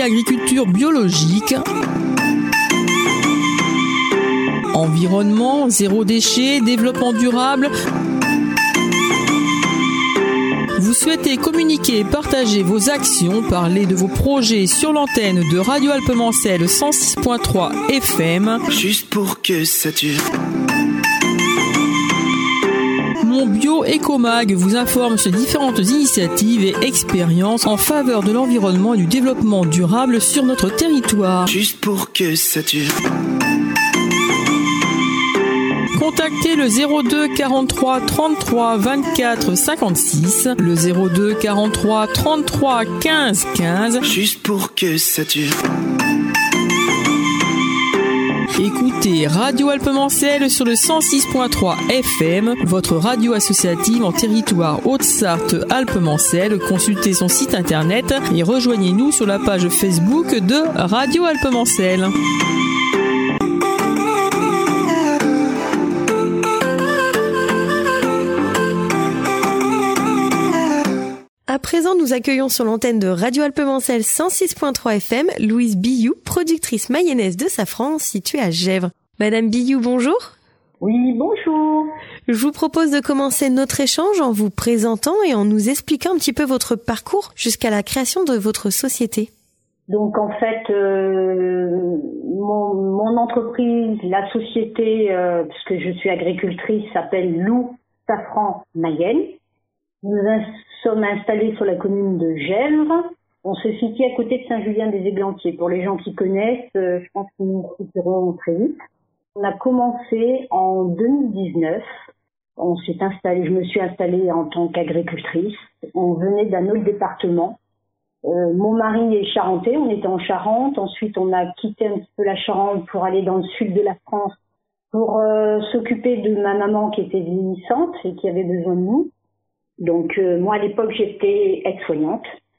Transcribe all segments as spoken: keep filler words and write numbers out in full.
agriculture biologique, environnement, zéro déchet, développement durable. Vous souhaitez communiquer et partager vos actions, parler de vos projets sur l'antenne de Radio Alpemancel cent six point trois F M. Juste pour que ça dure. Mon Bio Ecomag vous informe sur différentes initiatives et expériences en faveur de l'environnement et du développement durable sur notre territoire. Juste pour que ça dure. Contactez le zéro deux quarante-trois trente-trois vingt-quatre cinquante-six, le zéro deux quarante-trois trente-trois quinze quinze. Juste pour que ça dure. Écoutez Radio Alpemancel sur le cent six point trois F M, votre radio associative en territoire Haute-Sarthe Alpemancel. Consultez son site internet et rejoignez-nous sur la page Facebook de Radio Alpemancel. À présent, nous accueillons sur l'antenne de Radio Alpemancel cent six point trois F M Louise Billou, productrice mayonnaise de safran située à Gesvres. Madame Billou, bonjour. Oui, bonjour. Je vous propose de commencer notre échange en vous présentant et en nous expliquant un petit peu votre parcours jusqu'à la création de votre société. Donc en fait, euh, mon, mon entreprise, la société, euh, puisque je suis agricultrice, s'appelle Lou Safran Mayenne. Nous sommes installés sur la commune de Gesvres. On se situe à côté de Saint-Julien-des-Églantiers. Pour les gens qui connaissent, euh, je pense qu'ils nous situeront très vite. On a commencé en deux mille dix-neuf. On s'est installé, je me suis installée en tant qu'agricultrice. On venait d'un autre département. Euh, mon mari est charentais, on était en Charente. Ensuite, on a quitté un petit peu la Charente pour aller dans le sud de la France pour euh, s'occuper de ma maman qui était vieillissante et qui avait besoin de nous. Donc euh, moi à l'époque j'étais aide-soignante.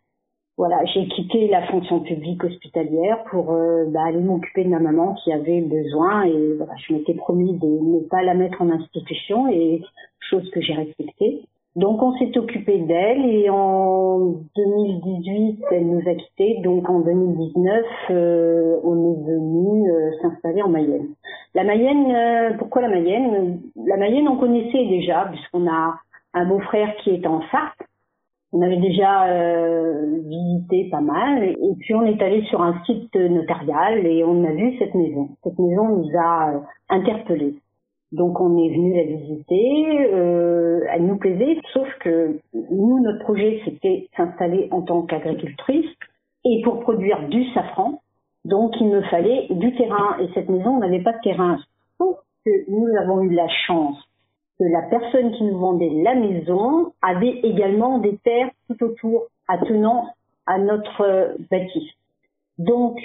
Voilà, j'ai quitté la fonction publique hospitalière pour euh, bah, aller m'occuper de ma maman qui avait besoin et voilà, je m'étais promis de ne pas la mettre en institution et chose que j'ai respectée. Donc on s'est occupé d'elle et en deux mille dix-huit elle nous a quittés. Donc en deux mille dix-neuf euh, on est venu euh, s'installer en Mayenne. La Mayenne, euh, pourquoi la Mayenne? La Mayenne on connaissait déjà puisqu'on a un beau-frère qui est en Sarthe. On avait déjà euh, visité pas mal. Et puis, on est allé sur un site notarial et on a vu cette maison. Cette maison nous a euh, interpellés. Donc, on est venu la visiter. Euh, elle nous plaisait, sauf que nous, notre projet, c'était s'installer en tant qu'agricultrice et pour produire du safran. Donc, il me fallait du terrain. Et cette maison, on n'avait pas de terrain. Sauf que nous avons eu la chance que la personne qui nous vendait la maison avait également des terres tout autour, attenant à notre euh, bâtisse. Donc,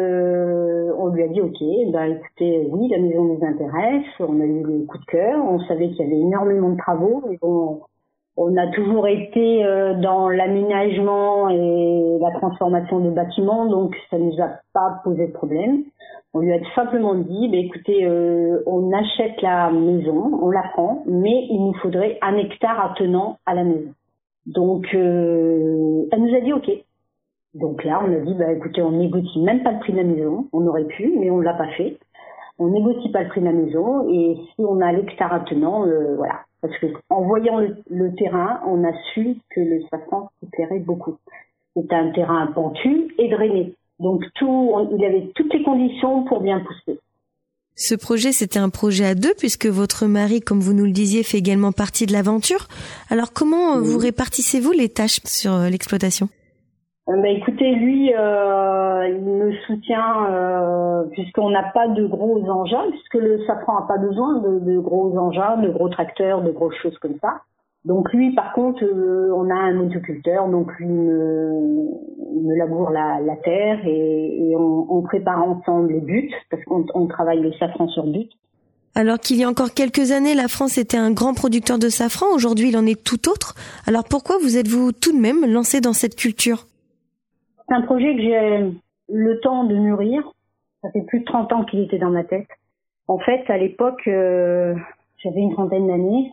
euh, on lui a dit, ok, bah écoutez, oui, la maison nous intéresse, on a eu le coup de cœur, on savait qu'il y avait énormément de travaux, et on, on a toujours été euh, dans l'aménagement et la transformation de bâtiments, donc ça nous a pas posé de problème. On lui a simplement dit, bah, écoutez, euh, on achète la maison, on la prend, mais il nous faudrait un hectare attenant à la maison. Donc, euh, elle nous a dit ok. Donc là, on a dit, bah, écoutez, on négocie même pas le prix de la maison. On aurait pu, mais on l'a pas fait. On négocie pas le prix de la maison, et si on a l'hectare attenant, euh, voilà. Parce que en voyant le, le terrain, on a su que le safran se plairait beaucoup. C'était un terrain pentu et drainé. Donc tout, il avait toutes les conditions pour bien pousser. Ce projet, c'était un projet à deux puisque votre mari, comme vous nous le disiez, fait également partie de l'aventure. Alors comment oui. vous répartissez-vous les tâches sur l'exploitation ? euh, bah, écoutez, lui, euh, il me soutient euh, puisqu'on n'a pas de gros engins, puisque le safran n'a pas besoin de, de gros engins, de gros tracteurs, de grosses choses comme ça. Donc lui, par contre, euh, on a un motoculteur, donc lui me, me laboure la, la terre et, et on, on prépare ensemble les buts, parce qu'on on travaille les safrans sur buts. Alors qu'il y a encore quelques années, la France était un grand producteur de safran, aujourd'hui il en est tout autre. Alors pourquoi vous êtes-vous tout de même lancé dans cette culture ? C'est un projet que j'ai le temps de mûrir, ça fait plus de trente ans qu'il était dans ma tête. En fait, à l'époque, euh, j'avais une trentaine d'années.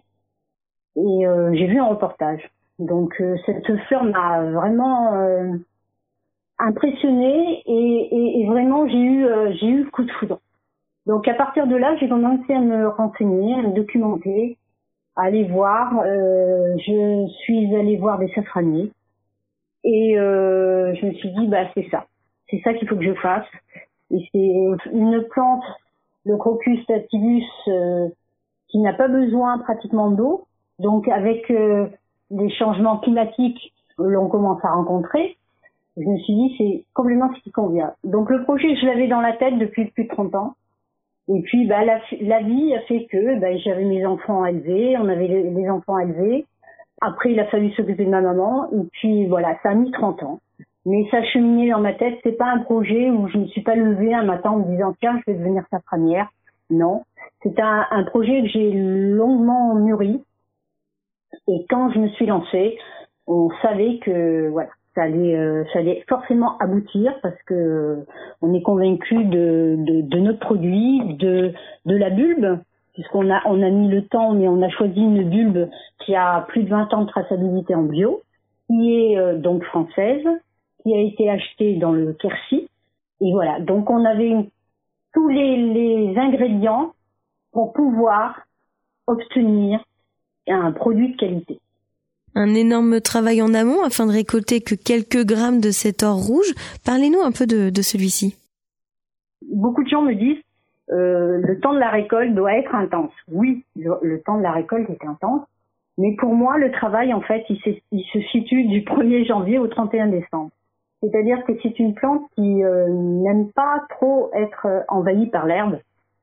Et euh, j'ai vu un reportage. Donc euh, cette fleur m'a vraiment euh, impressionnée et, et, et vraiment j'ai eu euh, j'ai eu le coup de foudre. Donc à partir de là, j'ai commencé à me renseigner, à me documenter, à aller voir. Euh, je suis allée voir des safraniers et euh, je me suis dit bah c'est ça, c'est ça qu'il faut que je fasse. Et c'est une plante, le Crocus sativus, euh, qui n'a pas besoin pratiquement d'eau. Donc avec euh, les changements climatiques que l'on commence à rencontrer, je me suis dit c'est complètement ce qui convient. Donc le projet, je l'avais dans la tête depuis plus de trente ans. Et puis bah la, la vie a fait que bah, j'avais mes enfants à élever, on avait les, les enfants à élever. Après il a fallu s'occuper de ma maman. Et puis voilà, ça a mis trente ans. Mais ça cheminait dans ma tête. C'est pas un projet où je me suis pas levée un matin en me disant tiens je vais devenir safranière. Non, c'est un, un projet que j'ai longuement mûri. Et quand je me suis lancée, on savait que voilà, ça allait, euh, ça allait forcément aboutir parce que euh, on est convaincu de, de, de notre produit, de, de la bulbe, puisqu'on a, on a mis le temps, mais on a choisi une bulbe qui a plus de vingt ans de traçabilité en bio, qui est euh, donc française, qui a été achetée dans le Quercy. Et voilà, donc on avait une, tous les, les ingrédients pour pouvoir obtenir un produit de qualité. Un énorme travail en amont afin de récolter que quelques grammes de cet or rouge. Parlez-nous un peu de, de celui-ci. Beaucoup de gens me disent euh, le temps de la récolte doit être intense. Oui, le, le temps de la récolte est intense, mais pour moi, le travail, en fait, il, il se situe du premier janvier au trente et un décembre. C'est-à-dire que c'est une plante qui euh, n'aime pas trop être euh, envahie par l'herbe.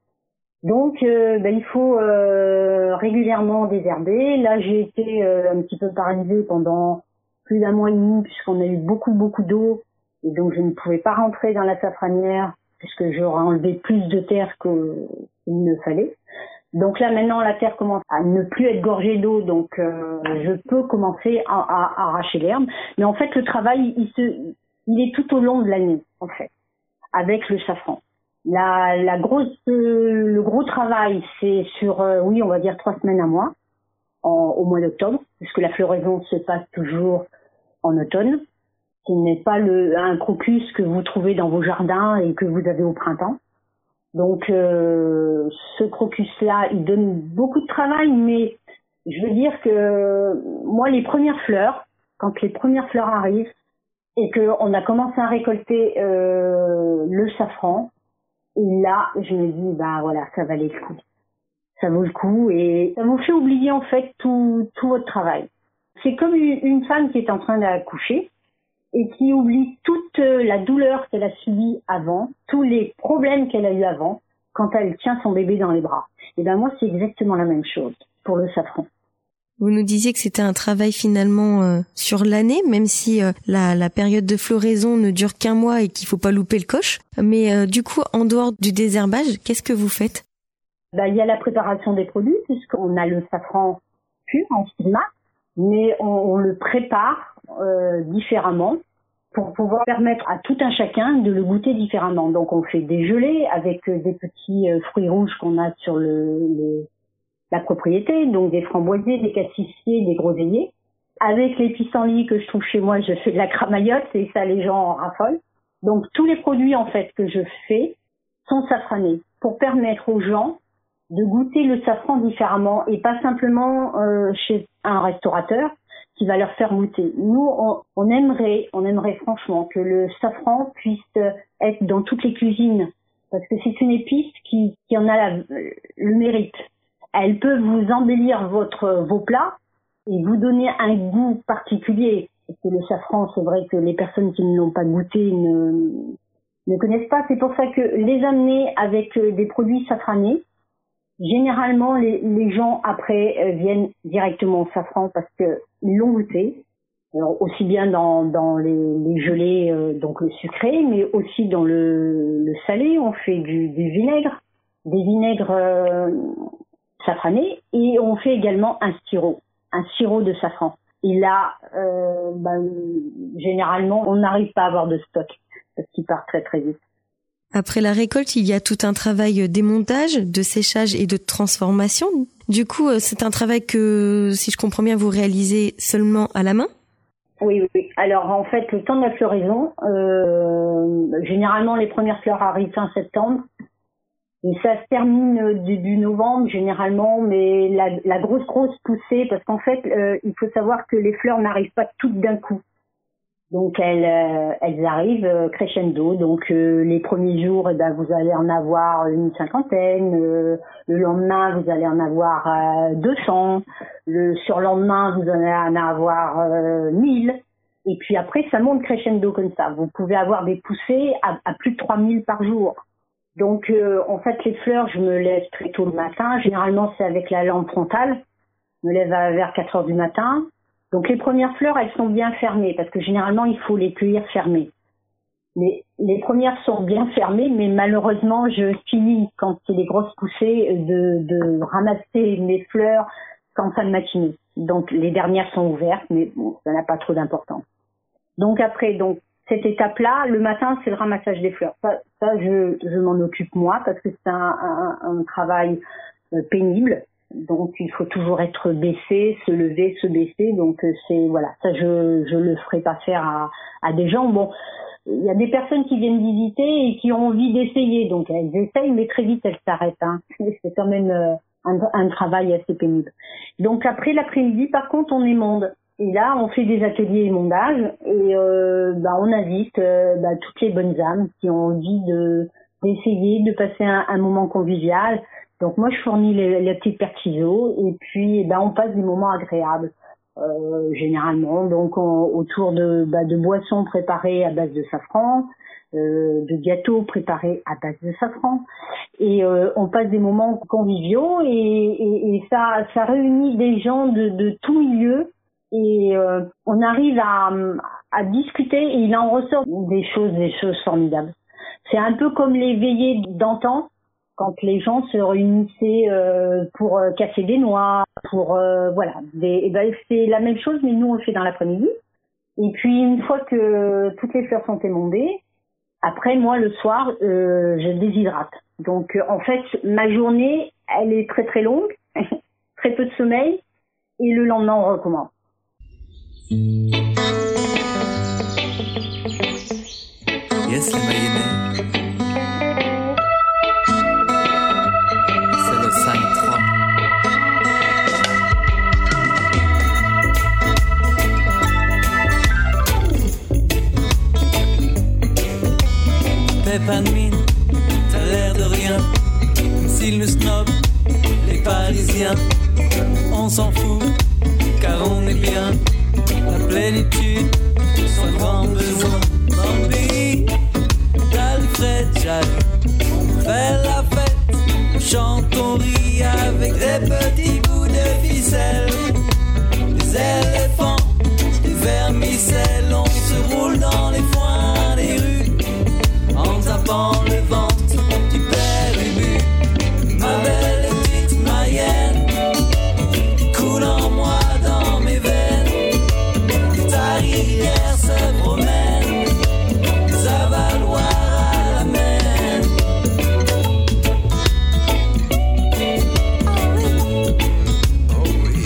Donc, euh, ben, il faut euh, régulièrement désherber. Là, j'ai été euh, un petit peu paralysée pendant plus d'un mois et demi puisqu'on a eu beaucoup, beaucoup d'eau. Et donc, je ne pouvais pas rentrer dans la safranière puisque j'aurais enlevé plus de terre qu'il ne fallait. Donc là, maintenant, la terre commence à ne plus être gorgée d'eau. Donc, euh, je peux commencer à, à, à arracher l'herbe. Mais en fait, le travail, il, se, il est tout au long de l'année, en fait, avec le safran. La, la grosse, euh, le gros travail, c'est sur, euh, oui, on va dire trois semaines à mois, en, au mois d'octobre, puisque la floraison se passe toujours en automne. Ce n'est pas le, un crocus que vous trouvez dans vos jardins et que vous avez au printemps. Donc, euh, ce crocus-là, il donne beaucoup de travail, mais je veux dire que moi, les premières fleurs, quand les premières fleurs arrivent et qu'on a commencé à récolter euh, le safran, et là, je me dis, bah voilà, ça valait le coup. Ça vaut le coup et ça vous fait oublier en fait tout, tout votre travail. C'est comme une femme qui est en train d'accoucher et qui oublie toute la douleur qu'elle a subie avant, tous les problèmes qu'elle a eu avant, quand elle tient son bébé dans les bras. Et ben moi, c'est exactement la même chose pour le safran. Vous nous disiez que c'était un travail finalement euh, sur l'année, même si euh, la, la période de floraison ne dure qu'un mois et qu'il faut pas louper le coche. Mais euh, du coup, en dehors du désherbage, qu'est-ce que vous faites ? Ben, il y a la préparation des produits, puisqu'on a le safran pur en stigmate, mais on, on le prépare euh, différemment pour pouvoir permettre à tout un chacun de le goûter différemment. Donc on fait des gelées avec euh, des petits euh, fruits rouges qu'on a sur le... le la propriété, donc des framboisiers, des cassissiers, des groseilliers. Avec les pissenlits que je trouve chez moi, je fais de la cramaillotte et ça, les gens en raffolent. Donc, tous les produits, en fait, que je fais sont safranés pour permettre aux gens de goûter le safran différemment et pas simplement euh, chez un restaurateur qui va leur faire goûter. Nous, on, on aimerait, on aimerait franchement que le safran puisse être dans toutes les cuisines parce que c'est une épice qui, qui en a la, le mérite. Elle peut vous embellir votre, vos plats et vous donner un goût particulier. Parce que le safran, c'est vrai que les personnes qui ne l'ont pas goûté ne, ne connaissent pas. C'est pour ça que les amener avec des produits safranés, généralement, les, les gens, après, viennent directement au safran parce qu'ils l'ont goûté. Alors, aussi bien dans, dans les, les gelées, euh, donc le sucré, mais aussi dans le, le salé. On fait du, du vinaigre, des vinaigres... Euh, safrané et on fait également un sirop, un sirop de safran. Et là, euh, ben, généralement, on n'arrive pas à avoir de stock parce qu'il part très très vite. Après la récolte, il y a tout un travail de démontage, de séchage et de transformation. Du coup, c'est un travail que, si je comprends bien, vous réalisez seulement à la main ? Oui, oui. Alors en fait, le temps de la floraison, euh, généralement les premières fleurs arrivent fin septembre et ça se termine début novembre généralement, mais la, la grosse grosse poussée, parce qu'en fait, euh, il faut savoir que les fleurs n'arrivent pas toutes d'un coup. Donc elles, euh, elles arrivent euh, crescendo. Donc euh, les premiers jours, eh ben, vous allez en avoir une cinquantaine. Euh, le lendemain, vous allez en avoir euh, deux cents. Le surlendemain, vous allez en avoir euh, mille. Et puis après, ça monte crescendo comme ça. Vous pouvez avoir des poussées à, à plus de trois mille par jour. Donc euh, en fait, les fleurs, je me lève très tôt le matin. Généralement, c'est avec la lampe frontale. Je me lève à, vers quatre heures du matin. Donc les premières fleurs, elles sont bien fermées parce que généralement il faut les cueillir fermées. Mais les premières sont bien fermées, mais malheureusement je finis quand c'est les grosses poussées de, de ramasser mes fleurs qu'en fin de matinée. Donc les dernières sont ouvertes, mais bon, ça n'a pas trop d'importance. Donc après, donc cette étape-là, le matin, c'est le ramassage des fleurs. Ça, ça je, je m'en occupe moi parce que c'est un, un, un travail euh, pénible. Donc il faut toujours être baissé, se lever, se baisser. Donc c'est voilà, ça je je le ferai pas faire à à des gens. Bon, il y a des personnes qui viennent visiter et qui ont envie d'essayer, donc elles essayent, mais très vite elles s'arrêtent. Hein. C'est quand même un, un travail assez pénible. Donc après l'après-midi, par contre, on émonde. Et là, on fait des ateliers émondage et euh, bah, on invite euh, bah, toutes les bonnes âmes qui ont envie de d'essayer, de passer un, un moment convivial. Donc moi, je fournis les, les petites pertiseaux et puis eh ben, on passe des moments agréables, euh, généralement. Donc on, autour de, bah, de boissons préparées à base de safran, euh, de gâteaux préparés à base de safran. Et euh, on passe des moments conviviaux et, et, et ça, ça réunit des gens de, de tout milieu. Et euh, on arrive à, à discuter et il en ressort des choses, des choses formidables. C'est un peu comme les veillées d'antan. Quand les gens se réunissaient euh, pour euh, casser des noix, pour euh, voilà, des, et ben c'est la même chose, mais nous on le fait dans l'après-midi. Et puis une fois que toutes les fleurs sont émondées, après moi le soir euh, je déshydrate. Donc euh, en fait ma journée elle est très très longue, très peu de sommeil, et le lendemain on recommence. Yes, les mayonnaise. Pas de mine, t'as l'air de rien. S'ils nous snobent, les Parisiens, on s'en fout, car on est bien. La plénitude, sans grand besoin. Dans le pays d'Alfred Jarry, on fait la fête, on chante, on rit avec des petits bouts de ficelle. Des éléphants, des vermicelles, on se roule dans les foins des rues. En tapant le ventre du père ému, ma belle petite Mayenne, coule en moi dans mes veines. Ta rivière se promène, ça va loin à la mer. Oh oui.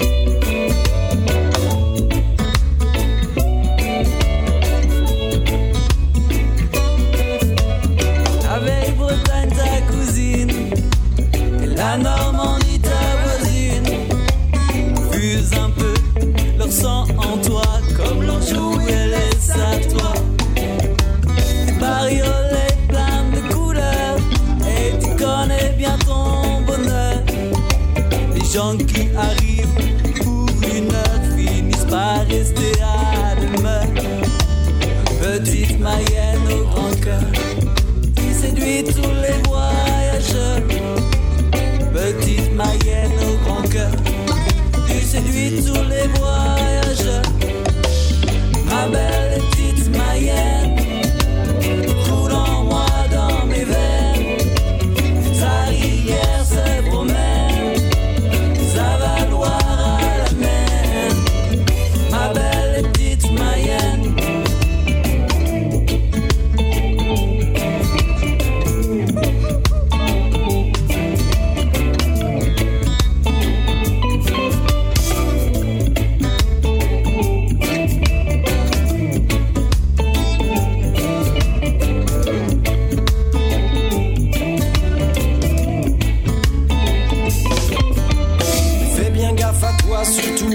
Avec Bretagne ta cousine et la Normandie ta voisine, fuse un peu leur sang en toi comme l'Anjou et les Satois. Des bariolets pleins de couleurs et tu connais bien ton bonheur. Les gens qui arrivent pour une heure finissent par rester à demeure. Petite Mayenne au grand cœur, séduit tous les voyageurs. Petite Mayenne au grand cœur, tu séduis tous les voyageurs. Ma belle petite Mayenne, coule en moi dans mes veines. Ta rivière se promène, ça va loin à la mer. Ma belle petite Mayenne.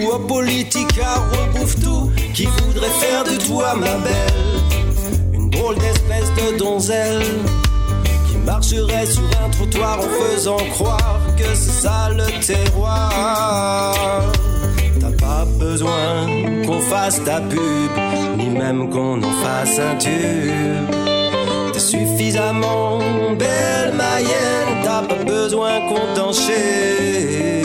Ou Politica rebouffe tout, qui voudrait faire de toi ma belle une drôle d'espèce de donzelle qui marcherait sur un trottoir en faisant croire que c'est ça le terroir. T'as pas besoin qu'on fasse ta pub, ni même qu'on en fasse un tube. T'es suffisamment belle Mayenne, t'as pas besoin qu'on t'enchaîne.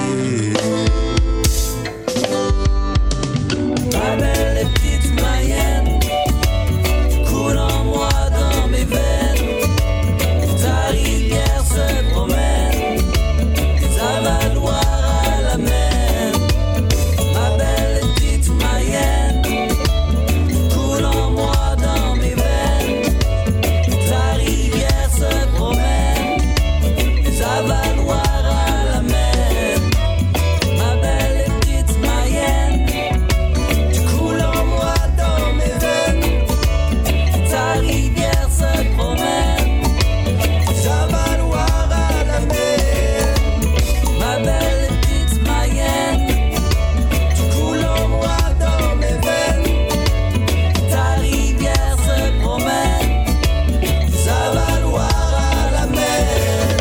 Ma belle et petite Mayenne, tu coules en moi dans mes veines. Ta rivière se promène, des avaloirs à la mer. Ma belle et petite Mayenne, tu coules en moi dans mes veines. Ta rivière se promène, des avaloirs à la mer. Ma belle et petite Mayenne, tu coules en moi dans mes veines. Ta rivière se promène, des avaloirs à la mer. Ma belle et petite Mayenne, tu coules en moi dans mes veines. Ta rivière se promène, des avaloirs à la mer.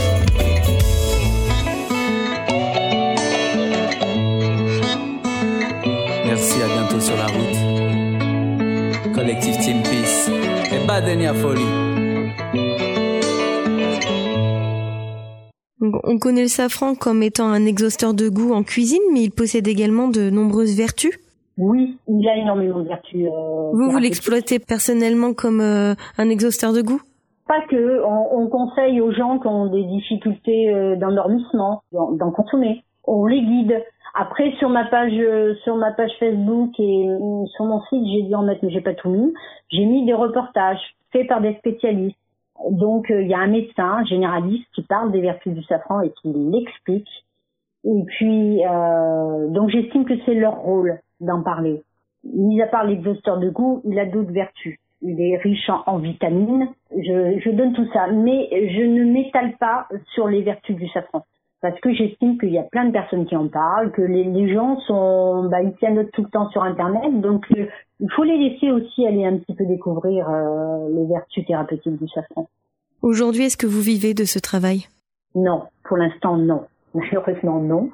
Merci, à bientôt sur la route. Collectif Team Peace et Badenia Folie. Donc, on connaît le safran comme étant un exhausteur de goût en cuisine, mais il possède également de nombreuses vertus. Oui, il a énormément de vertus. Euh, Vous, vous l'exploitez personnellement comme euh, un exhausteur de goût? Pas que, on, on conseille aux gens qui ont des difficultés euh, d'endormissement d'en, d'en consommer. On les guide. Après, sur ma page, euh, sur ma page Facebook et euh, sur mon site, j'ai dû en mettre, mais j'ai pas tout mis. J'ai mis des reportages faits par des spécialistes. Donc, il euh, y a un médecin généraliste qui parle des vertus du safran et qui l'explique. Et puis, euh, donc j'estime que c'est leur rôle d'en parler. Mis à part l'exhausteur de goût, il a d'autres vertus. Il est riche en, en vitamines. Je, je donne tout ça, mais je ne m'étale pas sur les vertus du safran. Parce que j'estime qu'il y a plein de personnes qui en parlent, que les, les gens sont, bah, ils pianotent tout le temps sur Internet, donc euh, il faut les laisser aussi aller un petit peu découvrir euh, les vertus thérapeutiques du safran. Aujourd'hui, est-ce que vous vivez de ce travail? Non, pour l'instant non. Malheureusement non,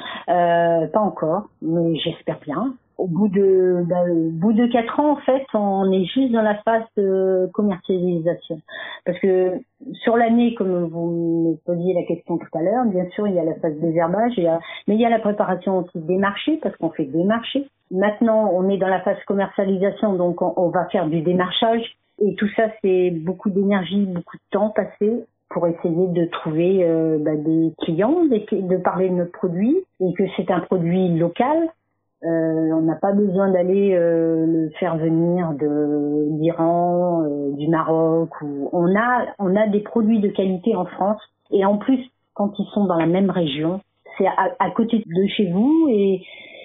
euh, pas encore, mais j'espère bien. Au bout de, bah, au bout de quatre ans, en fait, on est juste dans la phase de commercialisation. Parce que sur l'année, comme vous me posiez la question tout à l'heure, bien sûr, il y a la phase désherbage, il y a, mais il y a la préparation aussi des marchés, parce qu'on fait des marchés. Maintenant, on est dans la phase commercialisation, donc on, on va faire du démarchage. Et tout ça, c'est beaucoup d'énergie, beaucoup de temps passé pour essayer de trouver euh, bah, des clients, des, de parler de notre produit, et que c'est un produit local. Euh, on n'a pas besoin d'aller euh, le faire venir de d'Iran, euh, du Maroc. Ou on a on a des produits de qualité en France, et en plus quand ils sont dans la même région, c'est à, à côté de chez vous, et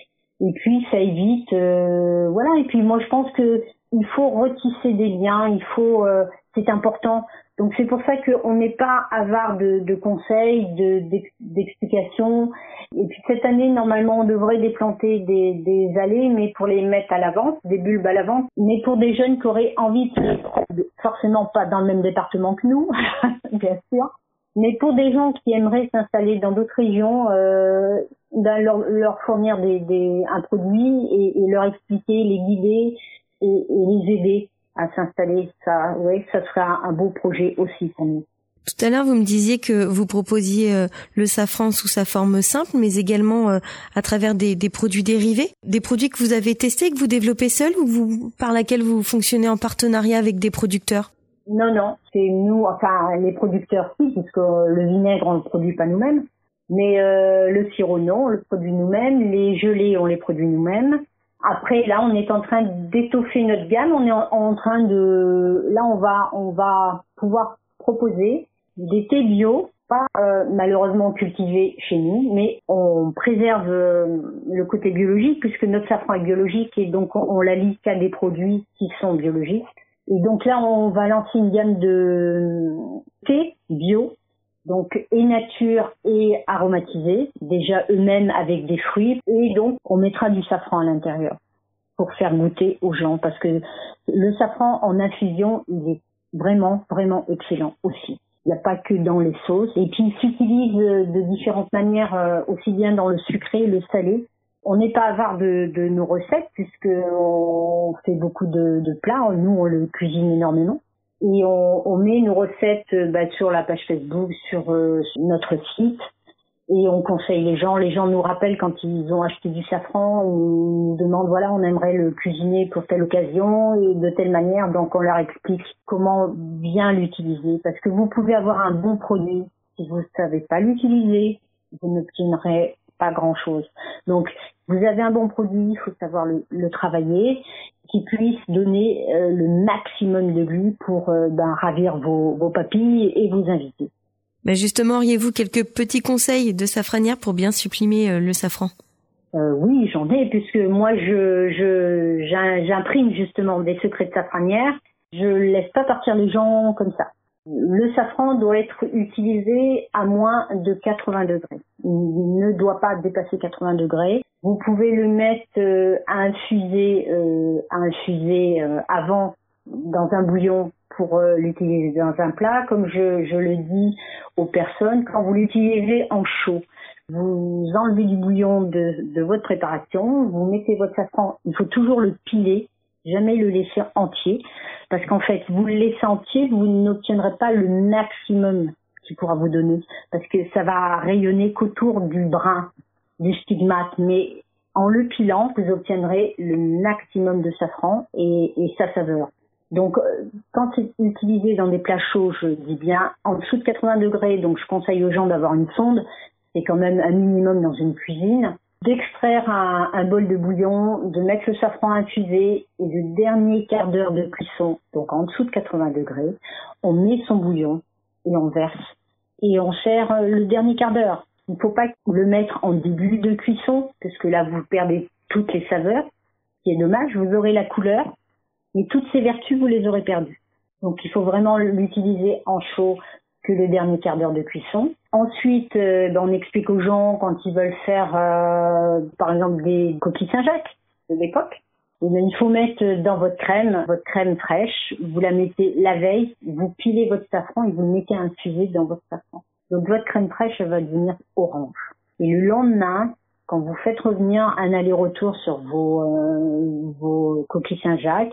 et puis ça évite euh, voilà. Et puis moi je pense que il faut retisser des liens, il faut euh, c'est important. Donc c'est pour ça qu'on n'est pas avare de, de conseils, de, d'explications. Et puis cette année, normalement, on devrait déplanter des, des allées, mais pour les mettre à la vente, des bulbes à la vente. Mais pour des jeunes qui auraient envie, de, forcément pas dans le même département que nous, bien sûr, mais pour des gens qui aimeraient s'installer dans d'autres régions, euh, ben leur, leur fournir des, des, un produit et, et leur expliquer, les guider et, et les aider à s'installer, ça, ouais, ça sera un beau projet aussi pour nous. Tout à l'heure, vous me disiez que vous proposiez euh, le safran sous sa forme simple, mais également euh, à travers des, des produits dérivés, des produits que vous avez testés, que vous développez seul, ou vous, par laquelle vous fonctionnez en partenariat avec des producteurs? Non, non, c'est nous, enfin les producteurs si, puisque le vinaigre on le produit pas nous-mêmes, mais euh, le sirop non, on le produit nous-mêmes, les gelées on les produit nous-mêmes. Après, là, on est en train d'étoffer notre gamme. On est en, en train de, là, on va, on va pouvoir proposer des thés bio, pas euh, malheureusement cultivés chez nous, mais on préserve euh, le côté biologique puisque notre safran est biologique et donc on, on l'allie qu'à des produits qui sont biologiques. Et donc là, on va lancer une gamme de thé bio, Donc, et nature et aromatisé, déjà eux-mêmes avec des fruits. Et donc, on mettra du safran à l'intérieur pour faire goûter aux gens. Parce que le safran en infusion, il est vraiment, vraiment excellent aussi. Il n'y a pas que dans les sauces. Et puis, il s'utilise de différentes manières, aussi bien dans le sucré, le salé. On n'est pas avare de, de nos recettes puisqu'on fait beaucoup de, de plats. Nous, on le cuisine énormément. Et on, on met nos recettes bah, sur la page Facebook, sur, euh, sur notre site. Et on conseille les gens. Les gens nous rappellent quand ils ont acheté du safran. Ils nous demandent, voilà, on aimerait le cuisiner pour telle occasion et de telle manière. Donc, on leur explique comment bien l'utiliser. Parce que vous pouvez avoir un bon produit. Si vous ne savez pas l'utiliser, vous n'obtiendrez pas grand-chose. Donc, vous avez un bon produit, il faut savoir le, le travailler, qui puisse donner euh, le maximum de lui pour euh, ben, ravir vos, vos papilles et vous inviter. Ben justement, auriez-vous quelques petits conseils de safranière pour bien supprimer euh, le safran ? euh, Oui, j'en ai, puisque moi, je, je, j'imprime justement des secrets de safranière. Je laisse pas partir les gens comme ça. Le safran doit être utilisé à moins de quatre-vingts degrés. Il ne doit pas dépasser quatre-vingts degrés. Vous pouvez le mettre euh, à infuser, euh, à infuser euh, avant dans un bouillon pour euh, l'utiliser dans un plat. Comme je, je le dis aux personnes, quand vous l'utilisez en chaud, vous enlevez du bouillon de, de votre préparation, vous mettez votre safran, il faut toujours le piler, jamais le laisser entier, parce qu'en fait, vous le laissez entier, vous n'obtiendrez pas le maximum qu'il pourra vous donner, parce que ça va rayonner qu'autour du brun, du stigmate, mais en le pilant, vous obtiendrez le maximum de safran et, et sa saveur. Donc, quand c'est utilisé dans des plats chauds, je dis bien en dessous de quatre-vingts degrés, donc je conseille aux gens d'avoir une sonde, c'est quand même un minimum dans une cuisine, d'extraire un, un bol de bouillon, de mettre le safran infusé et le dernier quart d'heure de cuisson, donc en dessous de quatre-vingts degrés, on met son bouillon et on verse et on sert le dernier quart d'heure. Il ne faut pas le mettre en début de cuisson, parce que là, vous perdez toutes les saveurs, ce qui est dommage. Vous aurez la couleur, mais toutes ces vertus, vous les aurez perdues. Donc, il faut vraiment l'utiliser en chaud que le dernier quart d'heure de cuisson. Ensuite, euh, ben, on explique aux gens, quand ils veulent faire, euh, par exemple, des coquilles Saint-Jacques de l'époque, et bien, il faut mettre dans votre crème, votre crème fraîche, vous la mettez la veille, vous pilez votre safran et vous le mettez à infuser dans votre safran. Donc, votre crème fraîche, elle va devenir orange. Et le lendemain, quand vous faites revenir un aller-retour sur vos, euh, vos coquilles Saint-Jacques,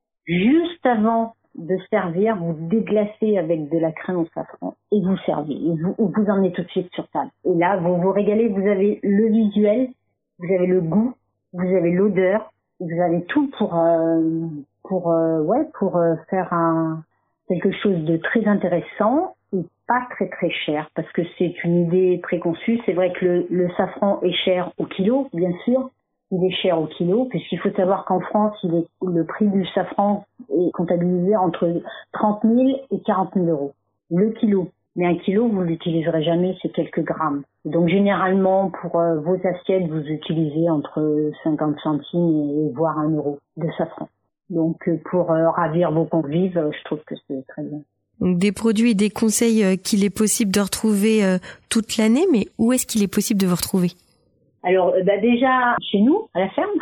juste avant de servir, vous déglacez avec de la crème au safran et vous servez. Et vous, vous en êtes tout de suite sur table. Et là, vous vous régalez, vous avez le visuel, vous avez le goût, vous avez l'odeur, vous avez tout pour, euh, pour, euh, ouais, pour euh, faire un, quelque chose de très intéressant et pas très très cher, parce que c'est une idée préconçue. C'est vrai que le, le safran est cher au kilo, bien sûr. Il est cher au kilo, puisqu'il faut savoir qu'en France, il est, le prix du safran est comptabilisé entre trente mille et quarante mille euros. Le kilo. Mais un kilo, vous l'utiliserez jamais, c'est quelques grammes. Donc généralement, pour euh, vos assiettes, vous utilisez entre cinquante centimes et voire un euro de safran. Donc euh, pour euh, ravir vos convives, euh, je trouve que c'est très bien. Donc des produits et des conseils euh, qu'il est possible de retrouver euh, toute l'année, mais où est-ce qu'il est possible de vous retrouver ? Alors, bah déjà chez nous, à la ferme.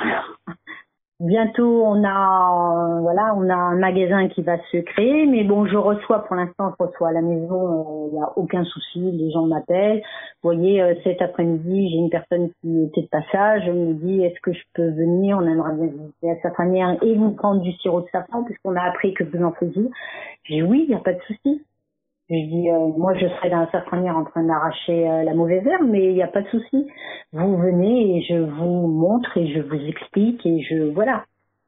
Bientôt, on a, euh, voilà, on a un magasin qui va se créer, mais bon, je reçois pour l'instant, je reçois à la maison, il euh, n'y a aucun souci, les gens m'appellent. Vous voyez, euh, cet après-midi, j'ai une personne qui était de passage, elle me dit, est-ce que je peux venir, on aimerait bien visiter la safranière et vous prendre du sirop de safran, puisqu'on a appris que vous en faisiez. J'ai dit oui, il n'y a pas de souci. Je dis, euh, moi, je serai dans la safranière en train d'arracher euh, la mauvaise herbe, mais il n'y a pas de souci. Vous venez et je vous montre et je vous explique et je, voilà.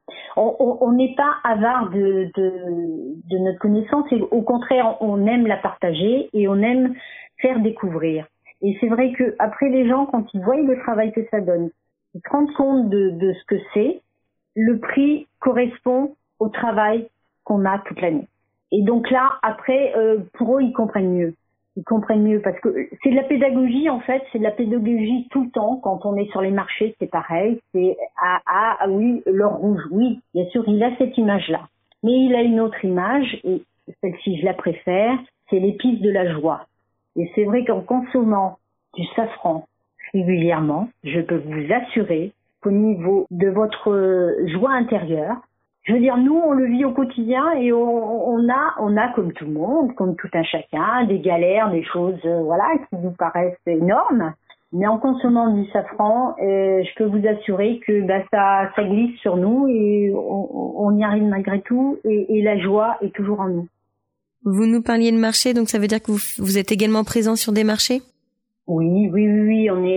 On n'est pas avare de, de, de notre connaissance et au contraire, on aime la partager et on aime faire découvrir. Et c'est vrai que après les gens, quand ils voient le travail que ça donne, ils se rendent compte de, de ce que c'est, le prix correspond au travail qu'on a toute l'année. Et donc là, après, euh, pour eux, ils comprennent mieux. Ils comprennent mieux parce que c'est de la pédagogie, en fait. C'est de la pédagogie tout le temps. Quand on est sur les marchés, c'est pareil. C'est ah, ah, ah oui, l'or rouge. Oui, bien sûr, il a cette image-là. Mais il a une autre image, et celle-ci, je la préfère. C'est l'épice de la joie. Et c'est vrai qu'en consommant du safran régulièrement, je peux vous assurer qu'au niveau de votre joie intérieure, je veux dire, nous, on le vit au quotidien et on, on a, on a comme tout le monde, comme tout un chacun, des galères, des choses, euh, voilà, qui nous paraissent énormes. Mais en consommant du safran, euh, je peux vous assurer que bah, ça, ça glisse sur nous et on, on y arrive malgré tout et, et la joie est toujours en nous. Vous nous parliez de marché, donc ça veut dire que vous, vous êtes également présent sur des marchés ? Oui, oui, oui, oui, on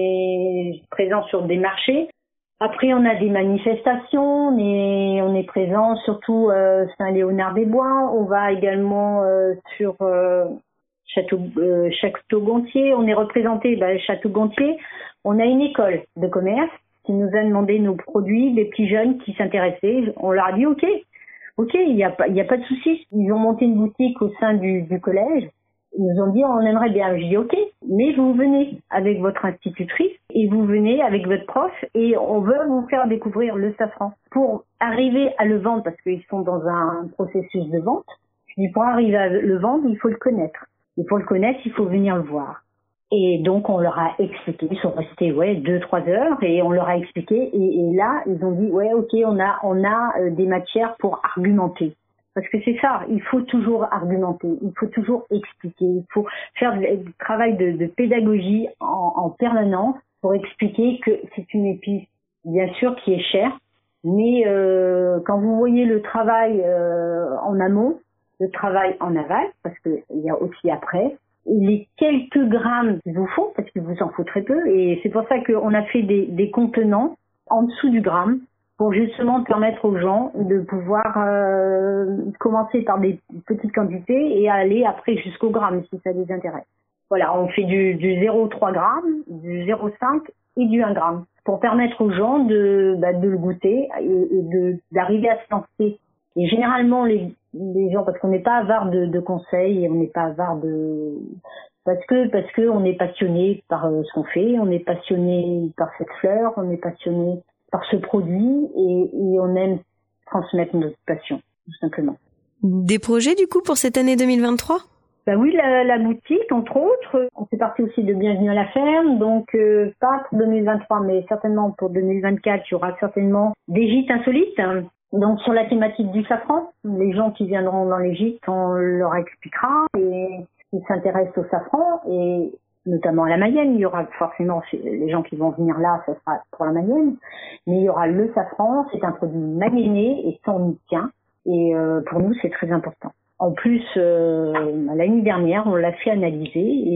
est présent sur des marchés. Après, on a des manifestations, on est, on est présent surtout euh, Saint-Léonard-des-Bois. On va également euh, sur euh, Château, euh, Château-Gontier. On est représenté, bah, Château-Gontier. On a une école de commerce qui nous a demandé nos produits, des petits jeunes qui s'intéressaient. On leur a dit OK, OK, il n'y a pas, il y a pas de souci. Ils ont monté une boutique au sein du, du collège. Ils nous ont dit on aimerait bien. Je dis OK, mais vous venez avec votre institutrice et vous venez avec votre prof et on veut vous faire découvrir le safran. Pour arriver à le vendre, parce qu'ils sont dans un processus de vente, je dis pour arriver à le vendre, il faut le connaître. Et pour le connaître, il faut venir le voir. Et donc on leur a expliqué, ils sont restés ouais deux trois heures et on leur a expliqué et, et là ils ont dit ouais OK, on a on a euh, des matières pour argumenter. Parce que c'est ça, il faut toujours argumenter, il faut toujours expliquer, il faut faire du travail de, de pédagogie en, en permanence pour expliquer que c'est une épice, bien sûr, qui est chère, mais euh, quand vous voyez le travail euh, en amont, le travail en aval, parce qu'il y a aussi après, les quelques grammes qu'il vous faut, parce qu'il vous en faut très peu, et c'est pour ça qu'on a fait des, des contenants en dessous du gramme, pour justement permettre aux gens de pouvoir euh, commencer par des petites quantités et aller après jusqu'au gramme si ça les intéresse. Voilà, on fait du, du zéro virgule trois grammes, du zéro virgule cinq et du un gramme pour permettre aux gens de, bah, de le goûter et, et de, d'arriver à se lancer. Et généralement, les, les gens, parce qu'on n'est pas avare de, de conseils et on n'est pas avare de... Parce que, parce que on est passionné par euh, ce qu'on fait, on est passionné par cette fleur, on est passionné par ce produit et, et on aime transmettre notre passion, tout simplement. Des projets du coup pour cette année deux mille vingt-trois ? Bah oui, la, la boutique, entre autres. On fait partie aussi de Bienvenue à la ferme, donc euh, pas pour deux mille vingt-trois, mais certainement pour deux mille vingt-quatre, il y aura certainement des gîtes insolites. Donc sur la thématique du safran, les gens qui viendront dans les gîtes, on leur expliquera et ils s'intéressent au safran et notamment à la Mayenne. Il y aura forcément les gens qui vont venir là, ça sera pour la Mayenne, mais il y aura le safran, c'est un produit mayennais et sans nicotine, et euh, pour nous c'est très important. En plus, euh, l'année dernière, on l'a fait analyser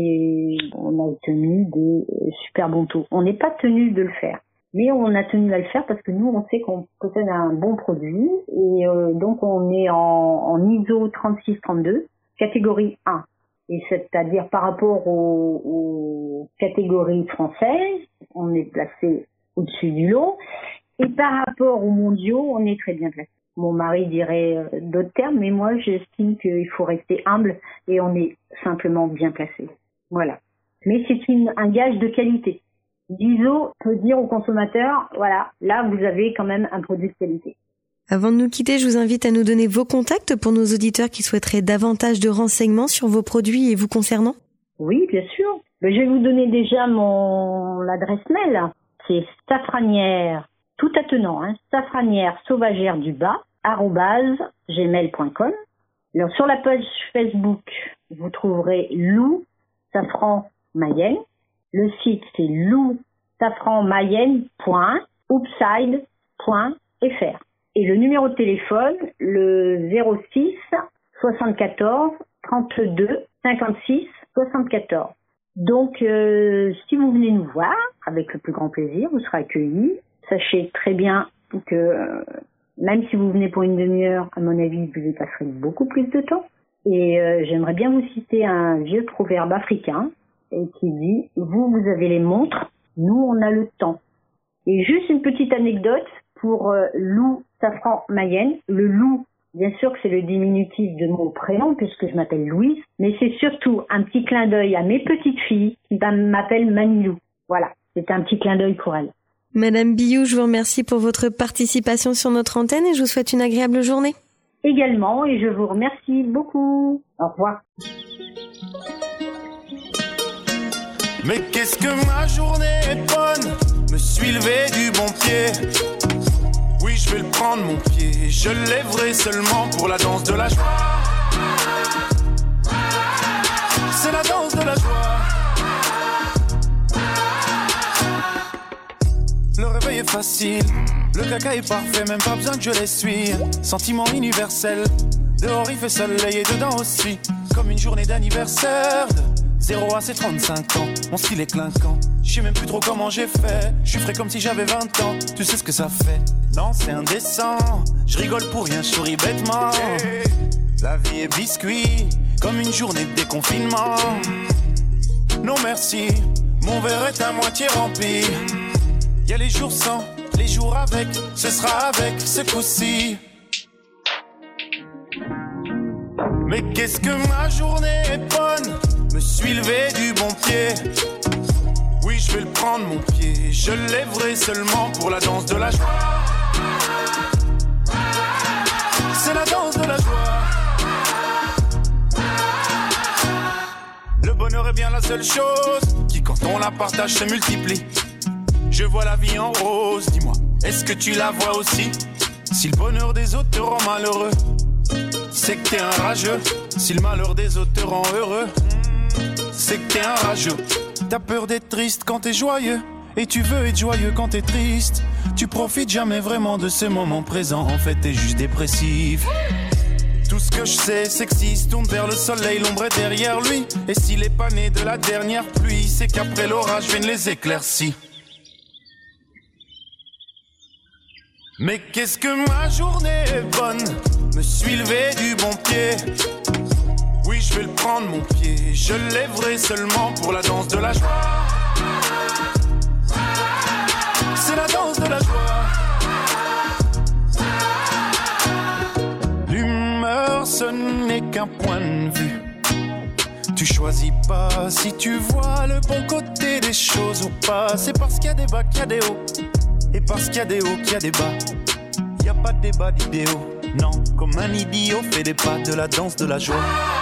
et on a obtenu des super bons taux. On n'est pas tenu de le faire, mais on a tenu à le faire parce que nous, on sait qu'on possède un bon produit et euh, donc on est en, en I S O trente-six trente-deux, catégorie un. Et c'est-à-dire par rapport aux, aux catégories françaises, on est placé au-dessus du lot. Et par rapport aux mondiaux, on est très bien placé. Mon mari dirait euh, d'autres termes, mais moi j'estime qu'il faut rester humble et on est simplement bien placé. Voilà. Mais c'est une, un gage de qualité. l'I S O peut dire au consommateur, voilà, là vous avez quand même un produit de qualité. Avant de nous quitter, je vous invite à nous donner vos contacts pour nos auditeurs qui souhaiteraient davantage de renseignements sur vos produits et vous concernant. Oui, bien sûr. Je vais vous donner déjà mon l'adresse mail. C'est safranière, tout attenant, hein, safranière sauvagère du bas, arobase gmail point com. Alors, sur la page Facebook, vous trouverez Lou Safran Mayenne. Le site, c'est lou safran mayenne point upside point f r. Et le numéro de téléphone, le zéro six soixante-quatorze trente-deux cinquante-six soixante-quatorze. Donc, euh, si vous venez nous voir, avec le plus grand plaisir, vous serez accueillis. Sachez très bien que euh, même si vous venez pour une demi-heure, à mon avis, vous y passerez beaucoup plus de temps. Et euh, j'aimerais bien vous citer un vieux proverbe africain et qui dit « Vous, vous avez les montres, nous, on a le temps ». Et juste une petite anecdote pour euh, Lou Safran Mayenne. Le Lou, bien sûr que c'est le diminutif de mon prénom puisque je m'appelle Louise, mais c'est surtout un petit clin d'œil à mes petites filles qui m'appellent Manilou. Voilà, c'est un petit clin d'œil pour elles. Madame Biou, je vous remercie pour votre participation sur notre antenne et je vous souhaite une agréable journée. Également, et je vous remercie beaucoup. Au revoir. Mais qu'est-ce que ma journée est bonne. Me suis levé du bon pied. Oui, je vais le prendre mon pied. Je le lèverai seulement pour la danse de la joie. C'est la danse de la joie. Le réveil est facile, le caca est parfait, même pas besoin que je l'essuie. Sentiment universel, dehors il fait soleil et dedans aussi. Comme une journée d'anniversaire de zéro à ses trente-cinq ans. Mon style est clinquant, je sais même plus trop comment j'ai fait. Je suis frais comme si j'avais vingt ans, tu sais ce que ça fait. Non, c'est indécent, je rigole pour rien, je souris bêtement. La vie est biscuit, comme une journée de déconfinement. Non merci, mon verre est à moitié rempli. Y'a les jours sans, les jours avec, ce sera avec ce coup-ci. Mais qu'est-ce que ma journée est bonne. Me suis levé du bon pied. Oui, je vais le prendre mon pied. Je le lèverai seulement pour la danse de la joie. C'est la danse de la joie. Le bonheur est bien la seule chose qui, quand on la partage, se multiplie. Je vois la vie en rose, dis-moi, est-ce que tu la vois aussi? Si le bonheur des autres te rend malheureux, c'est que t'es un rageux. Si le malheur des autres te rend heureux, c'est que t'es un rageux. T'as peur d'être triste quand t'es joyeux, et tu veux être joyeux quand t'es triste. Tu profites jamais vraiment de ce moment présent, en fait t'es juste dépressif. Tout ce que je sais, c'est que s'il se tourne vers le soleil, l'ombre est derrière lui. Et s'il est pas né de la dernière pluie, c'est qu'après l'orage viennent les éclaircies. Mais qu'est-ce que ma journée est bonne. Me suis levé du bon pied. Oui, je vais le prendre mon pied. Je le lèverai seulement pour la danse de la joie. C'est la danse de la joie. L'humeur, ce n'est qu'un point de vue. Tu choisis pas si tu vois le bon côté des choses ou pas. C'est parce qu'il y a des bas qu'il y a des hauts. Et parce qu'il y a des hauts qu'il y a des bas. Y a pas de débat d'idéaux. Non, comme un idiot fait des pas de la danse de la joie.